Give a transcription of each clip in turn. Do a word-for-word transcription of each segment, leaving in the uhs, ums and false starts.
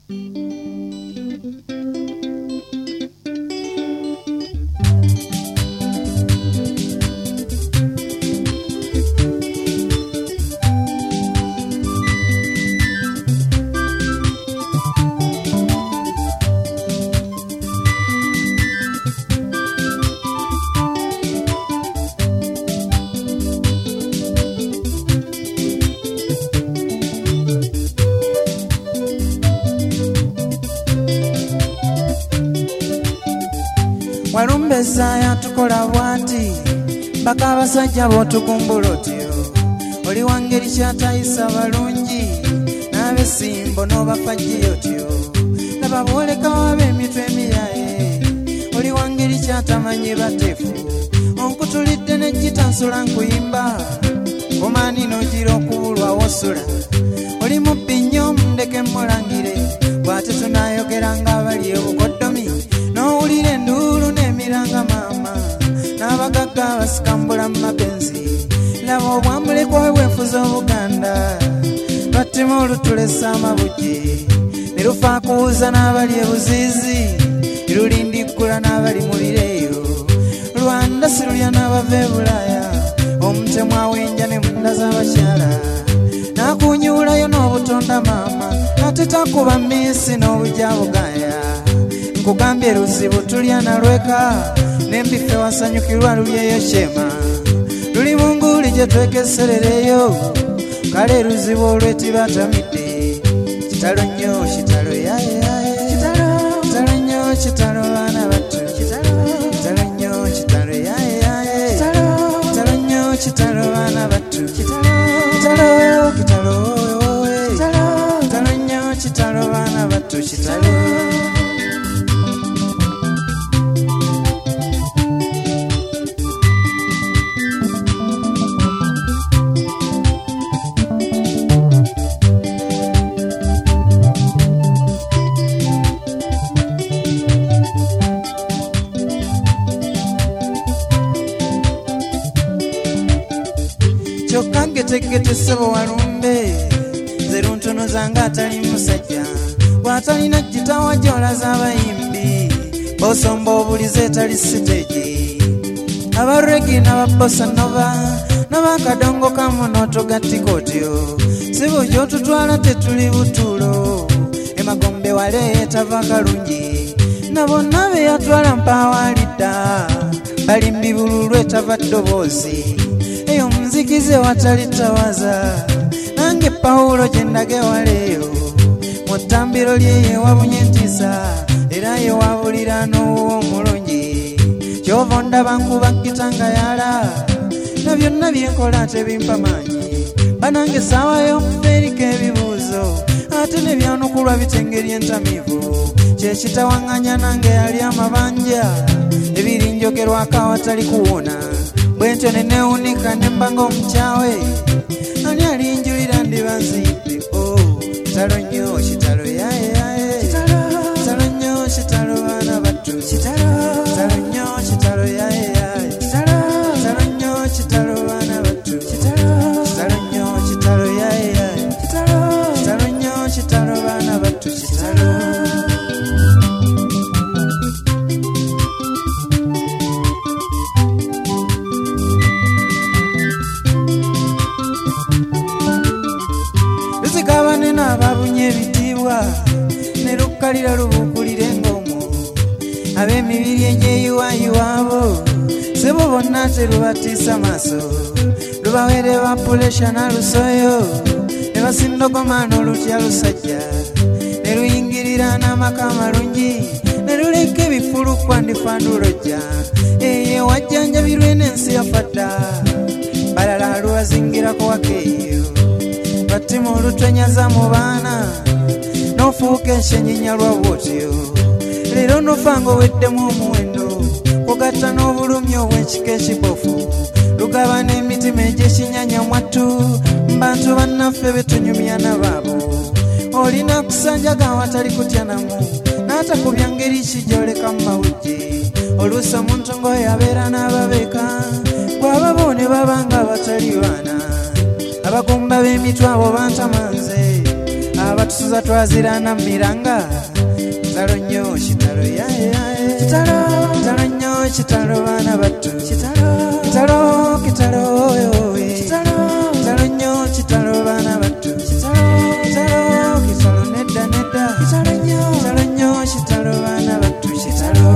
Walumbeza yatukola bwati baka abasajja b'otukumbula otyo oli wangeri kyatayisa balungi n'abesimbo n'obafajji otyo laba bwolekawo ab'emitwe emiyaye oli wangeri kyatamanyi batefu onkutulidde n'ejjita nsula nkuyimba komaani n'ogira okubulwa wosula oli mubbi nnyo mundeke mmulangire bw'ate tunaayogera ng'abali ebukoddomi n'owulira enduulu n'emiranga maama n'abagagga abasikambula mu mapenzi laba obwambulekwa bwenfuza obuganda battema olutulesa amabujje ne lufa kuwuza n'abali ebuziizi lulindikkula n'abali mulireeyo lwanda sirulya n'abava e bulaaya omutemu awenja ne munda z'abakyala n'akunyuulayo n'obutonda maama ate takuba mmisi n'obujja bugaya nkugambye luzibu tulya nalweka n'embife wasanyukirwa lulyeyo kyema luli mu nguuli gye twekeserereyo kale luzibu olwetibatamidde kitalo nnyo kitalo yayeyaye kitalo nnyo kitalo baana battu kitalo nnyo kitalo yayeyaye kitalo nnyo kitalo baana battu kitalo kitalo kitalo nnyo kitalo baana battu kitalo Tegete sebo walumbe zeru ntono zanga atali musajja bwatalina jitawa jola z'abayimbi bosomba obulize etali siteegi abaregi n'ababossa nova n'abakadongo kamunoto gattikotyo sebo gyotutwala tetuli butulo emagombe wale etava kalungi nabonna be yatwala mpawalidda balimbi bululu etava ddoboozi eyo munzikize watalitawaza nange Pawulo gyendage waleyo mu ttambiro lyeye wabunye ntisa era ye wabulira n'owo omulungi kyova ndaba nkuba nkitanga yala na byonna byenkola tebimpa maanyi banange saawayo mufeeriko ebibuuzo ate ne byanukulwa bitengeri entamivu kyekitawaŋŋanya nange yali amabanja ebiri njogerwako awatali kuwona bwentyo nenewunika nembanga omukyawe ani alinjulira ndiba nzidde o kitalo nnyo kitalo yayeyaye kitalo nnyo kitalo baana battu kitalo nnyo kitalo yayeyaye kitalo nnyo kitalo baana battu kitalo nnyo kitalo yayeyaye kitalo nnyo kitalo baana battu kitalo ababunye ebitiibwa ne lukkalira lubuukulira engomo ab'emibiri egyeyiwayiwaabo sebo bonna terubatiisa maaso lubaweere ba pulesha n'alusoyo ne basindogoma n'olutya lusajja ne luyingirira n'amaka amalungi ne luleka ebifulukwa ndifandulojja eyo wajjanjabirwe n'ensi yafadda balala luwazingirako wakeeyo batima olutonyaza mu baana n'ofuuka enshenyinya lwa bwotyo leero nofanga oweddemu omuwendo kugatta n'obulumi obw'ekika ekibofu lugaba n'emitima egy'ekinyanya mwattu mbantu bannaffe betunyumya nabaabo olina kusanjaga awatali kutya namu n'atakubya ngeri ki gy'oleka mu mawujje oluusi omuntu ng'oyo abeera n'ababeeka gw'ababo ne babanga abatali baana abagumba b'emitwe abo bantamanze abatusuza twazirana miranga kitalo nnyo kitalo yaye yaye kitalo kitalo nnyo kitalo bana battu kitalo kitalo kitalo oyo kitalo kitalo nnyo kitalo bana battu kitalo kitalo kitalo nedda nedda kitalo nnyo kitalo nnyo kitalo bana battu kitalo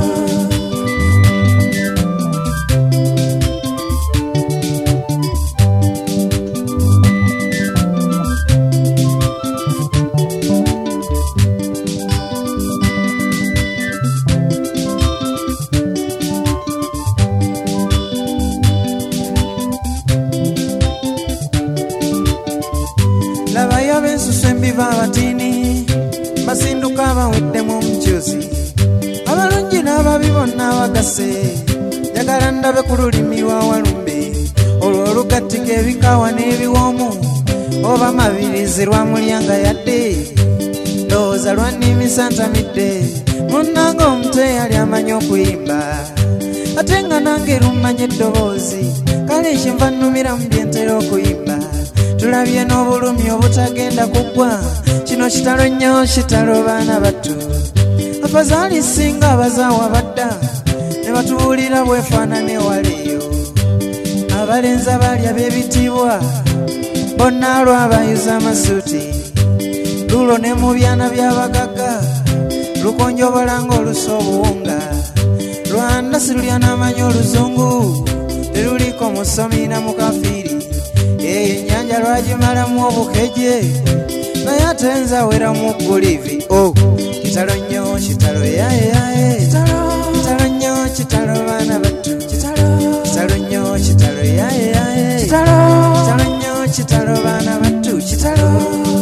abatini basinduka bawedde mu mukyuzi abalungi n'ababi bonna bagase njagala ndabe ku lulimi lwa walumbe olwo olugattika ebikawa n'ebiwoomu oba mabirizi lwa mulyanga yadde ndowooza lwannimisa ntamidde munnanga omute yali amanyi okuyimba ate nga nange lummanye eddoboozi kale ekinva nnumira mu byentera okuyimba tulabye n'obulumi obutagenda kugwa kino kitalo nnyo kitalo baana battu abazaali singa abazaawa badda ne batubuulira bwefaanane waliyo abalenzi abalya b'ebitiibwa bonna alwabayuza amasuuti lulo ne mu byana by'abagagga lukonjobolanga olusa obuwunga lwanda silulya n'amanyi oluzungu teruliko musomi na mukafiiri eyo ennyanja lwagimalamu obukeje naye ate nzaweramu gulivi o kitalo nnyo kitalo yaye yaye kitalo nnyo kitalo baana battu kitalo nnyo kitalo yaye yaye kitalo nnyo kitalo baana battu kitalo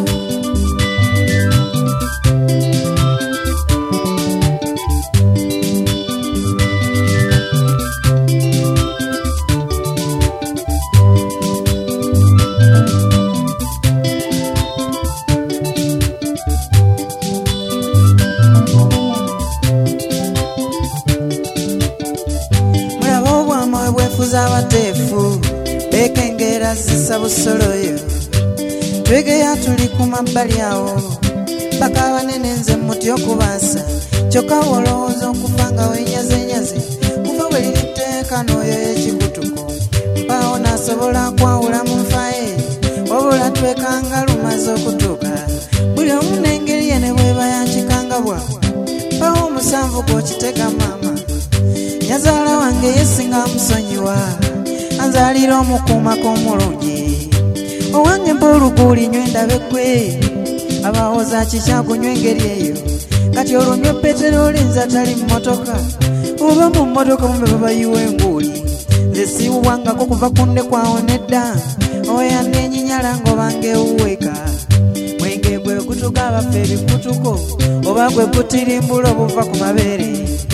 abateefu bekengera zisa busoloyo twegeya tuli ku mabbali awo baka abanene nze muti okubaasa kyokka olowooza okufa nga wenyazenyaze kuva bwe liriteeka n'oyo y'ekikutuko mpaawo nasobola kwawula mu nfaye wabula twekanga lumaze okutuuka buli omu n'engeri ye ne bweba yankikangabwa mpaawo omusanvu gw'okitega maama nyazaala wange yesinga musonyiwa anzalira omukuumako omulungi owange mpa oluguuli nywe ndabe gwe abawooza kikyakunywa engeri eyo kati olumyo peteroli nze atali mmotoka oba mu mmotoka mumbe babayiwa enguuli nze siiwubwangako kuva kunde kwawo nedda oya nenyinyala ng'obange ewuweka mwenge gwe gutuga abaffe ebikutuko oba gwe gutirimbula obuva ku mabeere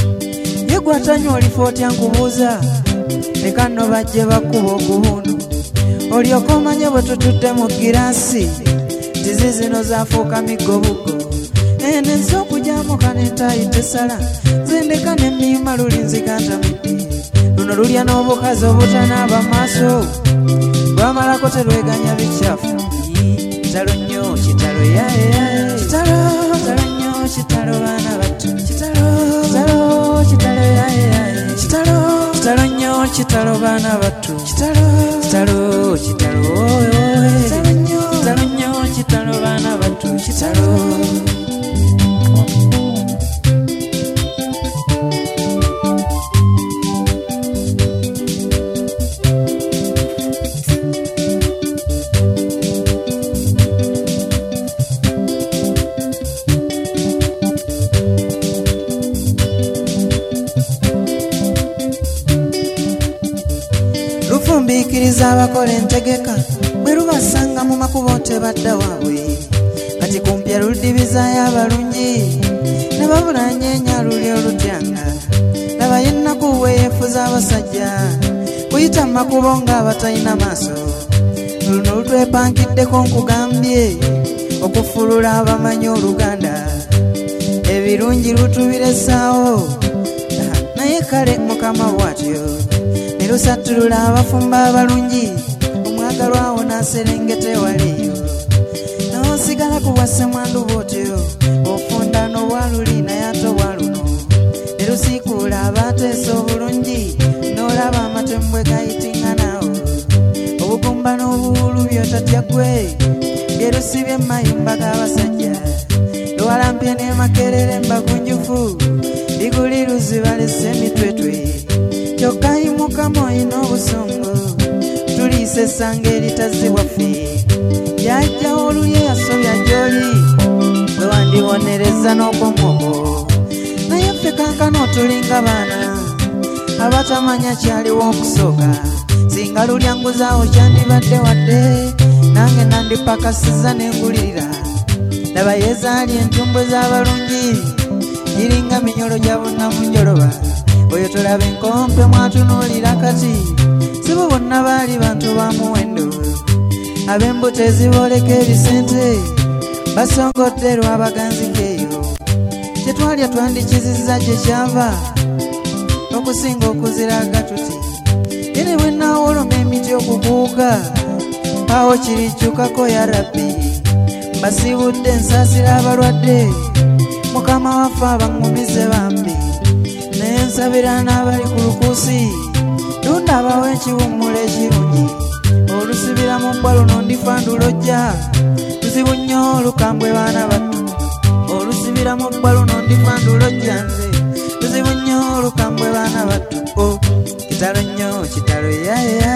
ye gwatanywa olifa otya nkubuuza leka nno bajje bakuba ogubundu olyoka omanye bwe tutudde mu giraasi tizi zino zaafuuka migobugo enensi okujyamuka nentaayi tesala zendeka nemmima luli nzigantamidde luno lulya n'obukazi obutanaaba maaso lwamalako terweganya bikyafu kitalo nnyo kitalo yaye yaye kitalo kitalo nnyo kitalo baana battu kitalo kitalo kitalo yaye yaye kitalo kitalo nnyo kitalo baana battu kitalo kitalo kitalo oyo kitalo nnyo kitalo nnyo kitalo baana battu kitalo lufumbikiriza abakola entegeka bwe lubasanga mu makubo tebadda waabwe kati kumpya ludibizayo abalungi ne babulanyenya luli olutyanga laba yennaku bweyefuza abasajja kuyita mu makubo ng'abatalina maaso luno lutwepankiddeko nkugambye okufulula abamanyi oluganda ebirungi lutubiresaawo naye kale mukama bw'atyo ne lusattulula abafumba abalungi omwagalwawo n'aserengeta ewaliyo osigala kuwase mwandu bwotyo ofunda n'obwalulina yato bwaluno nerusiikula abateesa obulungi n'olaba amatembwe gayitinga nawo obugumba n'obuwulu byotatya gwe byerusibye mayumba g'abasajja lwalampye ne makerere mbagunjufu liguli luzibalese emitwetwe kyokka yimukamo oyina obusungu tuliisa essanga eritazibwaffe yajjawo olulye yasobya gy'oli bwe wandibonereza n'okomwoko naye ffe kankano tulinga baana abatamanya kyaliwo okusooka singa lulyanguzaawo kyandibadde wadde nange nandipakasiza n'engulirira laba yezaali entumbwe z'abalungi giringa minyolo gya bunnamunjoloba oyo tolaba enkompe mwatunuulira kati sibo bonna baali bantu ba muwendo ab'embuto ezibooleka ebisente basongodde lw'abaganzi keeyo kyetwalya twandikizizza gye kyava okusinga okuziraga tuti yene bwe naawoloma emiti okukuuka awo kirijjukako ya rabbi mbasibudde nsaasira abalwadde mukama waffe abangumize bambi naye nsabira n'abali ku lukuusi tunda abawo ekiwummulo ekirungi olusibira mu bbwa luno ndifa ndulojja luzibu nnyo olukambwe baana battu olusibira mu bbwa luno ndifa ndulojja nze luzibu nnyo olukambwe baana battu o kitalo nnyo kitalo yaya